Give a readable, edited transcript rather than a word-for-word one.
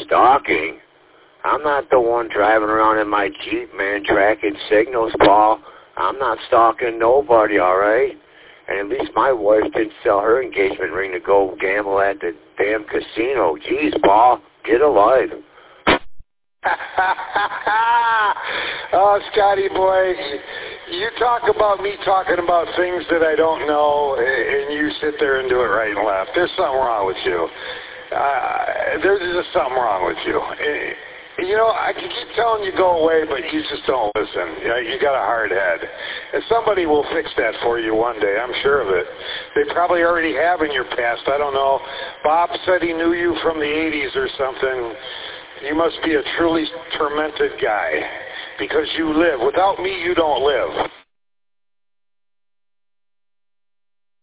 stalking. I'm not the one driving around in my Jeep, man, tracking signals, Paul. I'm not stalking nobody, all right? And at least my wife didn't sell her engagement ring to go gamble at the damn casino. Jeez, Paul, get a life. Oh, Scotty boy, you talk about me talking about things that I don't know, and you sit there and do it right and left. There's something wrong with you. There's just something wrong with you. You know, I can keep telling you go away, but you just don't listen. You got a hard head. And somebody will fix that for you one day, I'm sure of it. They probably already have in your past. I don't know. Bob said he knew you from the 80s or something. You must be a truly tormented guy because you live. Without me, you don't live.